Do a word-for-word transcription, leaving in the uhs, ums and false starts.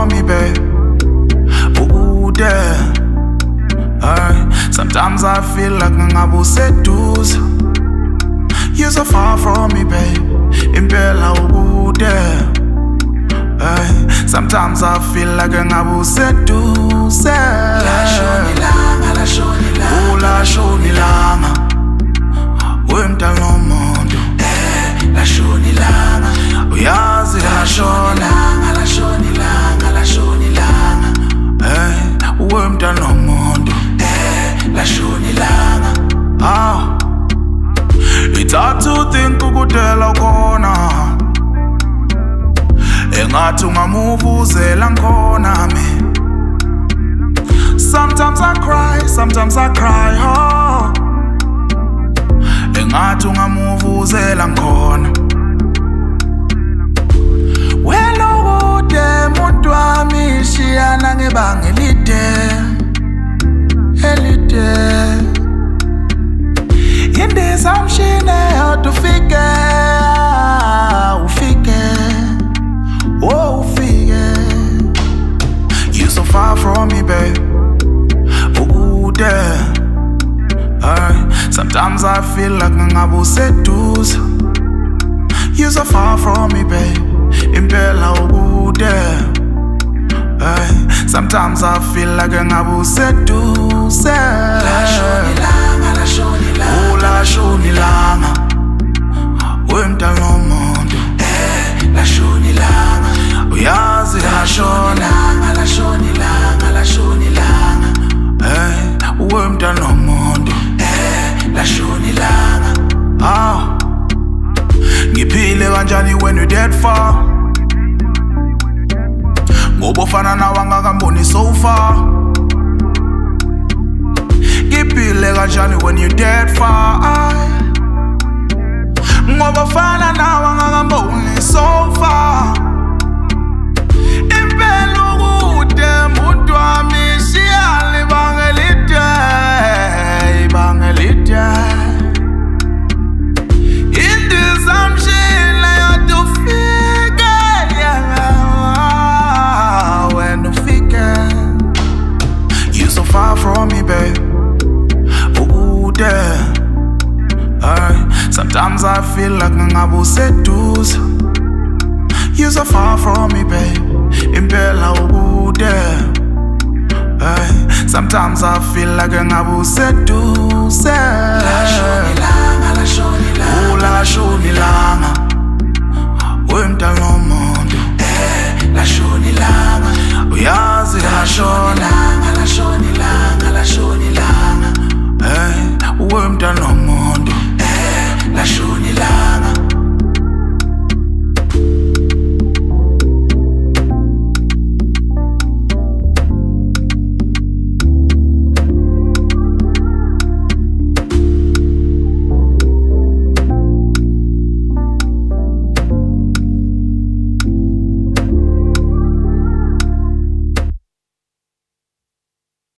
from me, babe. Ooh, there. Aye. Sometimes I feel like ngabu seduce. You're so far from me, babe. Impela ooh, there. Aye. Sometimes I feel like ngabu seduce. La shonilanga, la shonilanga. Ooh, la shonilanga. Wemta no mondo. Eh, la shonilanga. Uyazi la shona. La shonilanga, la shonilanga. Eh, wemta no mondo. Eh, la shonilanga. Ah. It's hard to think ukudela khona. Engathi ungamuvuzela khona me. Sometimes I cry, sometimes I cry, oh. Engathi ungamuvuzela khona. Wena ukude muntu wami shiyana ngebanga elide, elide. Indizamshine yodufike, ufike, oh ufike. You so far from me, babe. Ooh, there. Aye. Sometimes I feel like ngabu seduce. You so far from me, babe. Impela ooh, there. Aye. Sometimes I feel like ngabu seduce. La shonilanga, la shonilanga. Ooh, la shonilanga. Wemta no mondo. Eh, la shonilanga. Uyazi la shona. La shonilanga, la shonilanga. Eh, wemta no mondo. Eh, la shonilanga. Ah. Ngiphile kanjani when you dead far. Ngoba ufana nawe angakamboni so far. Ngiphile kanjani when you dead far. Ngoba ufana nawe angakamboni so far. Impela ukude muntu wami shiyale ibanga elide, ibanga elide. Indizamshile yodufike, yeah, when ufike. You so far from me, babe. Ooh, there. Aye. Sometimes I feel like ngabu seduce. You so far from me, babe. Impela ooh, there. Aye. Sometimes I feel like ngabu seduce. La shonilanga, la shonilanga. Ooh, la shonilanga. Wemta no mondo. Eh, la shonilanga. Uyazi la shona. La shonilanga, la shonilanga. Eh, wemta no mondo.